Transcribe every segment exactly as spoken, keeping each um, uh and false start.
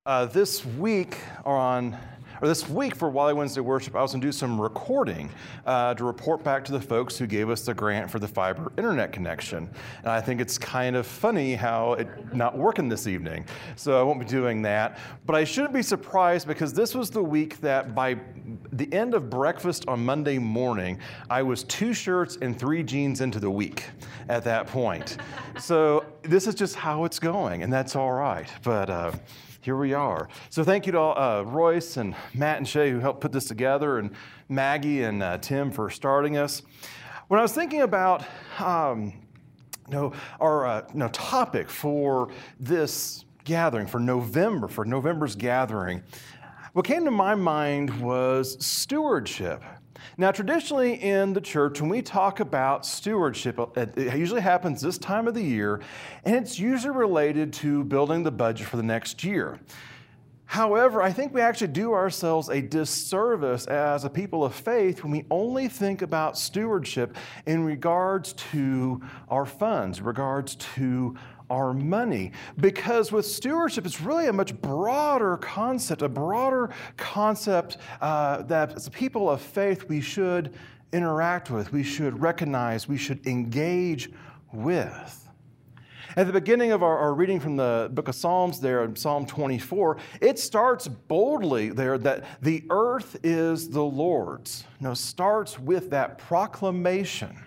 Uh, this week on, or this week for Wally Wednesday Worship, I was going to do some recording uh, to report back to the folks who gave us the grant for the fiber internet connection. And I think it's kind of funny how it's not working this evening. So I won't be doing that. But I shouldn't be surprised because this was the week that by the end of breakfast on Monday morning, I was two shirts and three jeans into the week at that point. So this is just how it's going, and that's all right. But uh, here we are. So thank you to all, uh, Royce and Matt and Shay who helped put this together, and Maggie and uh, Tim for starting us. When I was thinking about um, you know, our uh, you know, topic for this gathering, for November, for November's gathering, what came to my mind was stewardship. Now, traditionally in the church, when we talk about stewardship, it usually happens this time of the year, and it's usually related to building the budget for the next year. However, I think we actually do ourselves a disservice as a people of faith when we only think about stewardship in regards to our funds, in regards to our money. Because with stewardship, it's really a much broader concept, a broader concept uh, that as a people of faith we should interact with, we should recognize, we should engage with. At the beginning of our, our reading from the book of Psalms there, in Psalm twenty-four, it starts boldly there that the earth is the Lord's. You know, starts with that proclamation.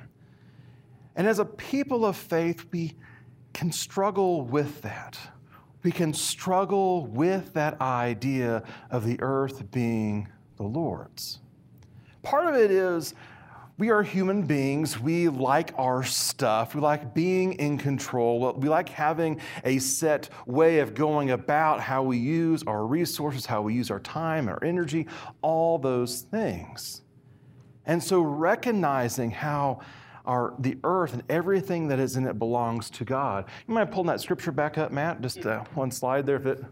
And as a people of faith, we can struggle with that. We can struggle with that idea of the earth being the Lord's. Part of it is we are human beings. We like our stuff. We like being in control. We like having a set way of going about how we use our resources, how we use our time, our energy, all those things. And so recognizing how Our, the earth and everything that is in it belongs to God. You mind pulling that scripture back up, Matt? Just uh, one slide there. If it...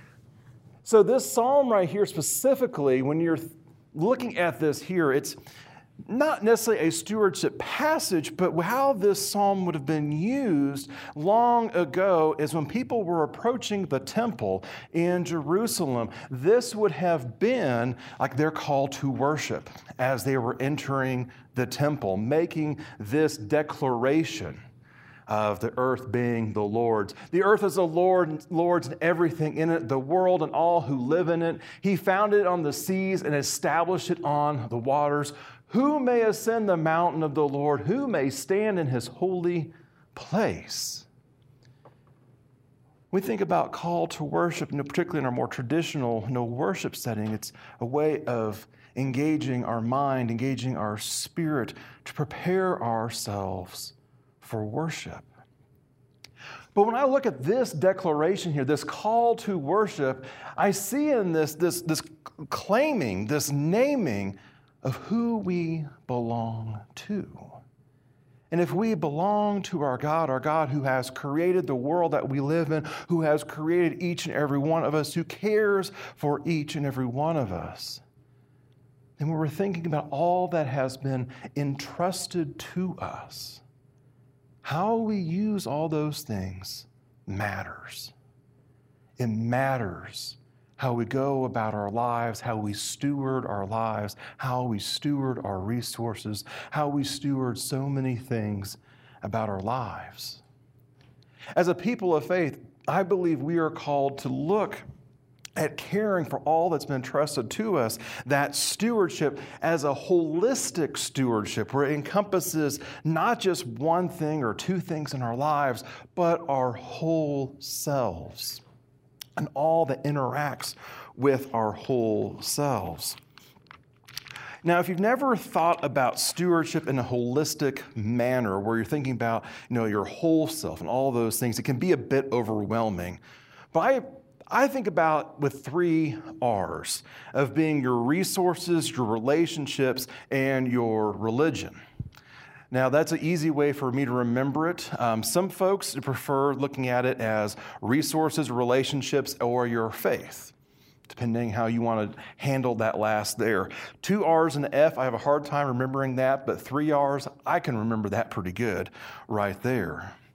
So this psalm right here specifically, when you're looking at this here, it's not necessarily a stewardship passage, but how this psalm would have been used long ago is when people were approaching the temple in Jerusalem. This would have been like their call to worship as they were entering the temple, making this declaration of the earth being the Lord's. The earth is the Lord, Lord's and everything in it, the world and all who live in it. He founded it on the seas and established it on the waters. Who may ascend the mountain of the Lord? Who may stand in his holy place? We think about call to worship, particularly in our more traditional you know, worship setting. It's a way of engaging our mind, engaging our spirit to prepare ourselves for worship. But when I look at this declaration here, this call to worship, I see in this, this, this claiming, this naming of who we belong to. And if we belong to our God, our God who has created the world that we live in, who has created each and every one of us, who cares for each and every one of us, then when we're thinking about all that has been entrusted to us, how we use all those things matters. It matters how we go about our lives, how we steward our lives, how we steward our resources, how we steward so many things about our lives. As a people of faith, I believe we are called to look at caring for all that's been entrusted to us, that stewardship as a holistic stewardship where it encompasses not just one thing or two things in our lives, but our whole selves and all that interacts with our whole selves. Now, if you've never thought about stewardship in a holistic manner where you're thinking about, you know, your whole self and all those things, it can be a bit overwhelming. But I I think about with three R's of being your resources, your relationships, and your religion. Now, that's an easy way for me to remember it. Um, some folks prefer looking at it as resources, relationships, or your faith, depending how you want to handle that last there. Two R's and an F, I have a hard time remembering that, but three R's, I can remember that pretty good right there.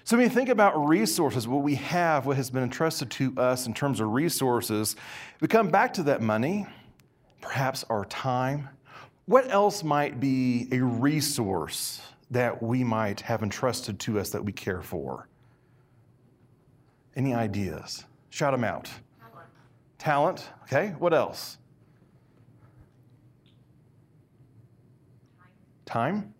So when you think about resources, what we have, what has been entrusted to us in terms of resources, we come back to that money, perhaps our time. What else might be a resource that we might have entrusted to us that we care for? Any ideas? Shout them out. Talent. Talent, okay. What else? Time. Time?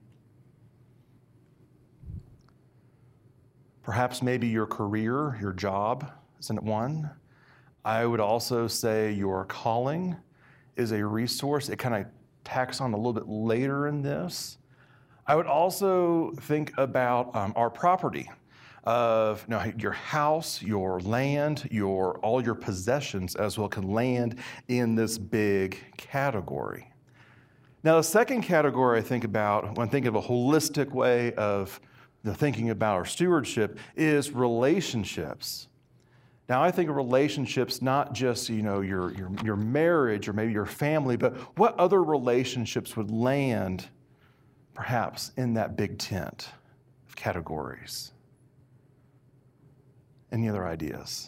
Perhaps maybe your career, your job, isn't it one? I would also say your calling is a resource. It kind of tacks on a little bit later in this. I would also think about um, our property of you know, your house, your land, your all your possessions as well can land in this big category. Now, the second category I think about when thinking of a holistic way of the thinking about our stewardship is relationships. Now, I think of relationships not just you know your, your, your marriage or maybe your family, but what other relationships would land perhaps in that big tent of categories? Any other ideas?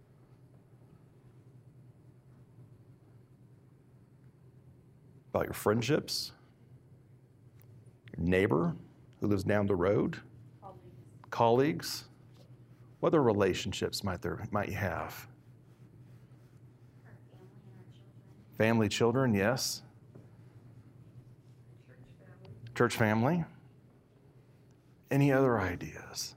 About your friendships, your neighbor who lives down the road, Colleagues. colleagues. What other relationships might there might you have? Our family and our children. Family, children, yes. Church family. Church family. Any other ideas?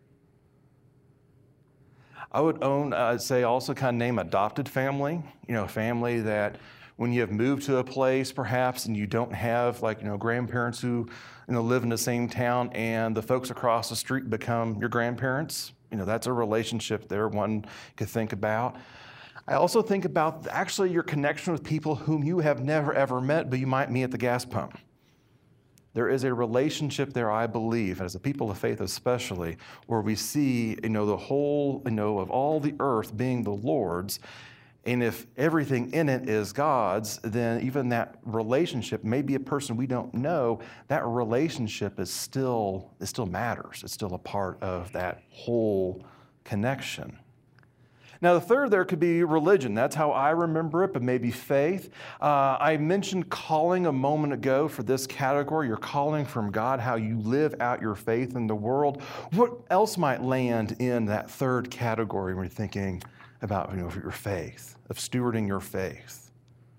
I would own, I'd say also kind of name adopted family. You know, a family that when you have moved to a place perhaps and you don't have like, you know, grandparents who, you know, live in the same town and the folks across the street become your grandparents. You know, that's a relationship there one could think about. I also think about actually your connection with people whom you have never ever met, but you might meet at the gas pump. There is a relationship there, I believe, as a people of faith especially, where we see, you know, the whole, you know, of all the earth being the Lord's. And if everything in it is God's, then even that relationship, maybe a person we don't know, that relationship is still, it still matters. It's still a part of that whole connection. Now, the third there could be religion. That's how I remember it, but maybe faith. Uh, I mentioned calling a moment ago for this category. You're calling from God, how you live out your faith in the world. What else might land in that third category when you're thinking about, you know, your faith, of stewarding your faith?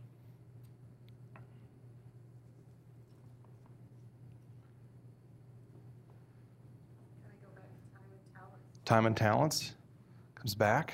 Can I go back to time and talent? Time and talents comes back.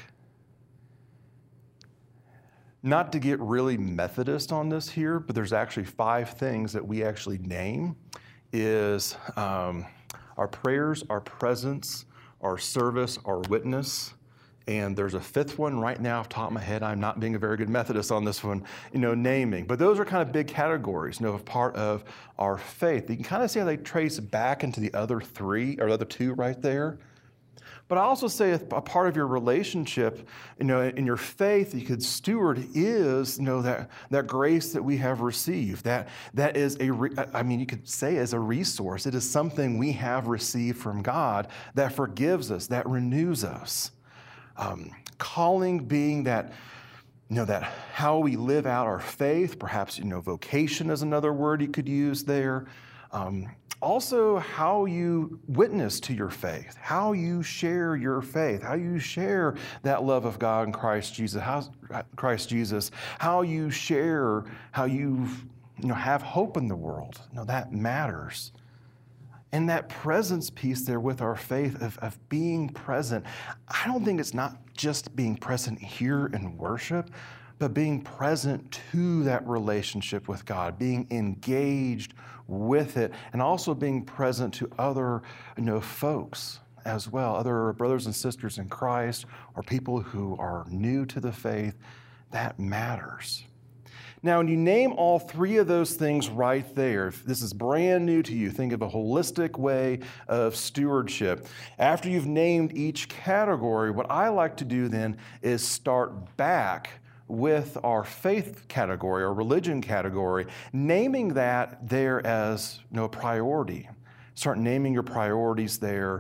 Not to get really Methodist on this here, but there's actually five things that we actually name is um, our prayers, our presence, our service, our witness. And there's a fifth one right now off the top of my head. I'm not being a very good Methodist on this one, you know, naming. But those are kind of big categories, you know, of part of our faith. You can kind of see how they trace back into the other three or the other two right there. But I also say a part of your relationship, you know, in your faith you could steward is, you know, that, that grace that we have received. That, that is a, re, I mean, you could say as a resource. It is something we have received from God that forgives us, that renews us. Um, calling being that, you know, that how we live out our faith. Perhaps, you know, vocation is another word you could use there. Um, Also, how you witness to your faith, how you share your faith, how you share that love of God in Christ Jesus, how, Christ Jesus, how you share, how you, you know, have hope in the world. You know, that matters. And that presence piece there with our faith of, of being present, I don't think it's not just being present here in worship, but being present to that relationship with God, being engaged with it, and also being present to other, you know, folks as well, other brothers and sisters in Christ, or people who are new to the faith. That matters. Now, when you name all three of those things right there, if this is brand new to you, think of a holistic way of stewardship. After you've named each category, what I like to do then is start back with our faith category, our religion category, naming that there as, you know, priority. Start naming your priorities there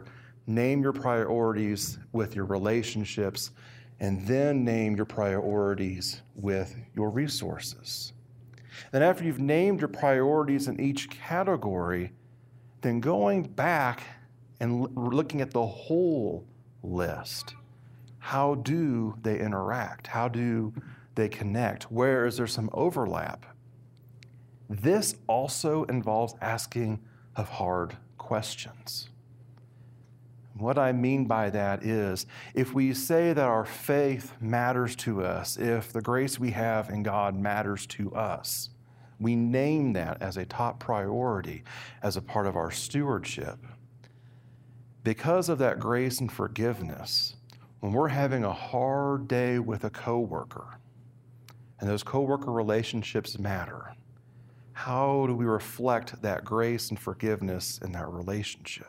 name your priorities with your relationships, and then name your priorities with your resources. Then after you've named your priorities in each category, then going back and looking at the whole list. How do they interact? How do they connect? Where is there some overlap? This also involves asking of hard questions. What I mean by that is, if we say that our faith matters to us, if the grace we have in God matters to us, we name that as a top priority, as a part of our stewardship. Because of that grace and forgiveness, when we're having a hard day with a coworker, and those coworker relationships matter, how do we reflect that grace and forgiveness in that relationship?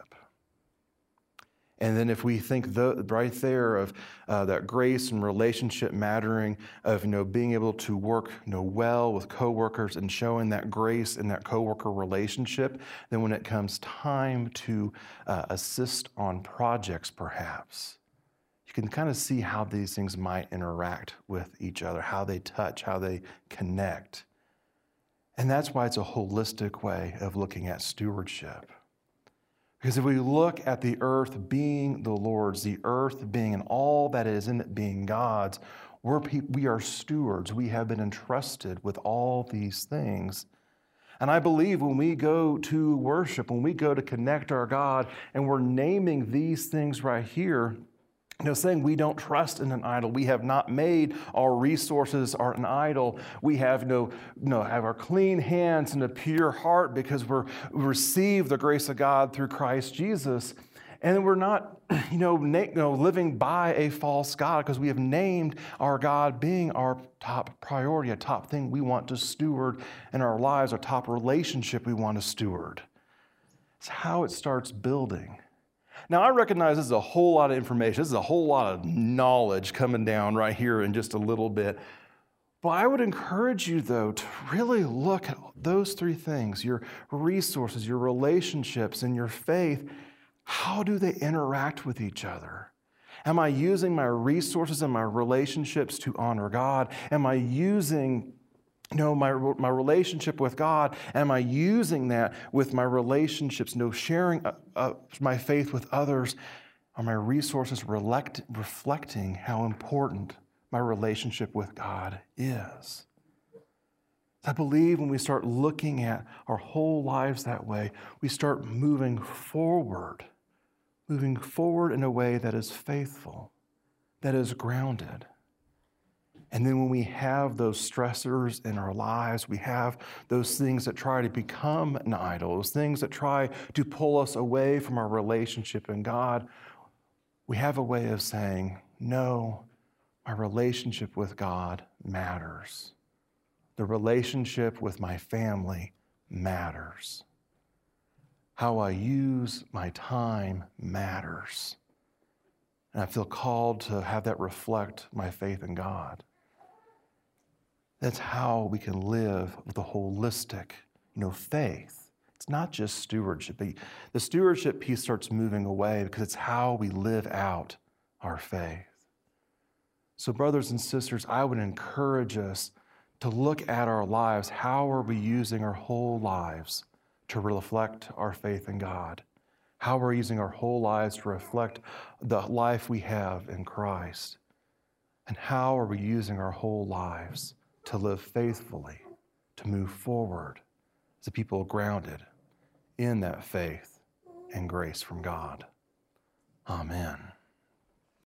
And then if we think the, right there of uh, that grace and relationship mattering, of you know being able to work you know well with coworkers and showing that grace in that coworker relationship, then when it comes time to uh, assist on projects, perhaps, you can kind of see how these things might interact with each other, how they touch, how they connect. And that's why it's a holistic way of looking at stewardship. Because if we look at the earth being the Lord's, the earth being and all that is in it being God's, we're pe- we are stewards. We have been entrusted with all these things. And I believe when we go to worship, when we go to connect our God, and we're naming these things right here, you know, saying we don't trust in an idol. We have not made our resources are an idol. We have no, no have our clean hands and a pure heart because we're we receive the grace of God through Christ Jesus, and we're not, you know, na- you know living by a false god because we have named our God being our top priority, a top thing we want to steward in our lives, our top relationship we want to steward. It's how it starts building. Now, I recognize this is a whole lot of information. This is a whole lot of knowledge coming down right here in just a little bit. But I would encourage you, though, to really look at those three things, your resources, your relationships, and your faith. How do they interact with each other? Am I using my resources and my relationships to honor God? Am I using You know, my, my relationship with God, am I using that with my relationships? No, sharing uh, uh, my faith with others? Are my resources relect, reflecting how important my relationship with God is? I believe when we start looking at our whole lives that way, we start moving forward, moving forward in a way that is faithful, that is grounded. And then when we have those stressors in our lives, we have those things that try to become an idol, those things that try to pull us away from our relationship in God, we have a way of saying, no, my relationship with God matters. The relationship with my family matters. How I use my time matters. And I feel called to have that reflect my faith in God. That's how we can live with a holistic, you know, faith. It's not just stewardship. But the stewardship piece starts moving away because it's how we live out our faith. So brothers and sisters, I would encourage us to look at our lives. How are we using our whole lives to reflect our faith in God? How are we using our whole lives to reflect the life we have in Christ? And how are we using our whole lives to live faithfully, to move forward as a people grounded in that faith and grace from God? Amen.